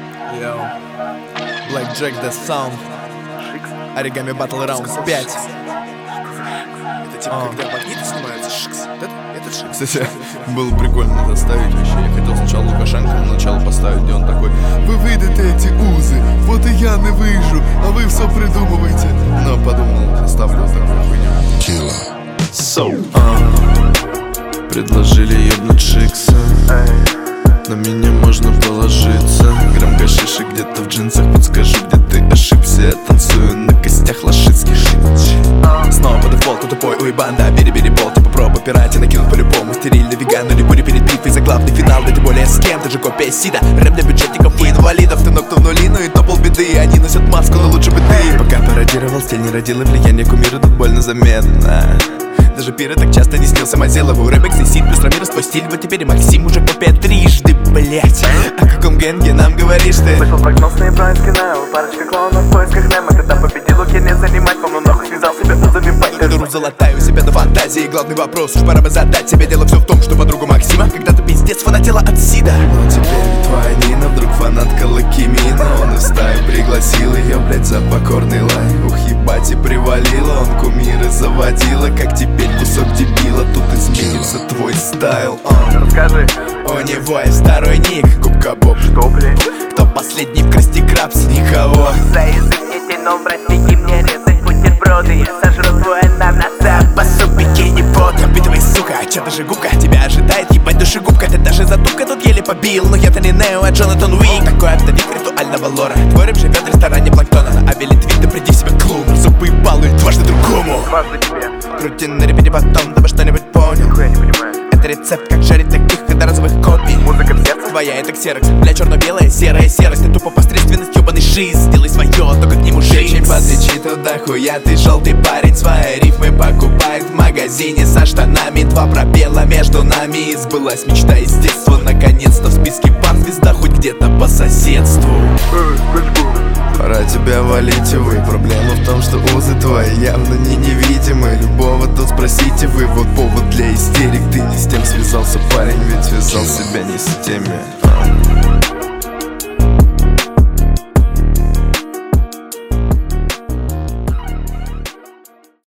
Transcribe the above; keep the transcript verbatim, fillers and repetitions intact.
Yo. Blackjack The Sound. Origami Battle Round пять. Это типа, когда магниты снимаются, шикс. Это шикс. Кстати, было прикольно заставить вообще. Я хотел сначала Лукашенко на начало поставить, где он такой: вы выйдете эти узы, вот и я не выжу, а вы все придумываете. Но подумал, оставлю вот такую хуйню. So, uh, предложили ебнуть шикса, на меня можно положиться. Грамм гашиши где-то в джинсах, подскажу, где ты ошибся. Я танцую на костях лошадских. Снова по дефолту тупой уебан, бери-бери болт, попробуй пирате накинуть по-любому. Стерильный веган, или бури перед битвой за главный финал. Да тем более с кем, ты же копия Сида. Рэп для бюджетников и инвалидов. Ты ног в нули, ну и то полбеды. Они носят маску, но лучше бы ты. Пока пародировал стиль, не родил и влияние кумира тут больно заметно. Даже пиры так часто не снился Мазилову. Рэбекс и Сид плюс Рамирос, твой стиль. Вот теперь и Максим уже копия трижды, блять. О каком гэнге нам говоришь ты? Слышал прогноз на Ибраинский Нео. Парочка клоунов в поисках Немо. Ты там победил, окей, не занимать. Полну нахуй связал себя узами пальцев. Дуру золотаю себя до фантазии. Главный вопрос, уж пора бы задать себе. Дело все в том, что подругу Максима когда-то пиздец фанатела от Сида. Но теперь твоя Нина вдруг фанатка Лакимина. Он и в стаю пригласил ее, блять, за покорный лай. Ух, ебать, и привалила. Он кумиры заводила. Как теперь кусок дебила, тут изменится твой стайл. Он. Расскажи. У него есть второй ник, Губка Боб. Что, блядь? Кто последний в Красти Крабс? Никого. За язык не тяну, брать, беги мне резать бутерброды. Я сожру твой ананас, посу бикини под. Впитывай, сука, а чё даже губка тебя ожидает, ебать душегубка. Ты даже затупка тут еле побил. Но я-то не Нео, а Джонатан Уик. Такой автовик ритуального лора. Твой рэп живет в ресторане Планктона. А Билли Твит, да приди себе клоун. Зубы ебалу и дважды другому. Дважды тебе. Крути на репете потом, дабы что-нибудь понял. Нихуя не понимаю. Это рецепт, как жарить таких одноразовых копий. Музыка в сердце? Твоя это ксерокс, бля, черно-белая, серая серость. Ты тупо посредственность, ебаный шиз. Сделай свое, только к нему жизнь. Чем подлечи туда хуя, ты желтый парень. Свои рифмы покупает в магазине со штанами. Два пробела между нами. Сбылась мечта из детства. Наконец-то в списке пар звезда хоть где-то по соседству. Пора тебя валить, увы. Проблема в том, что узы твои явно не невидимы. Любого тут спросите вы, вот повод для истерик. Ты не с тем связался, парень, ведь связал себя не с теми.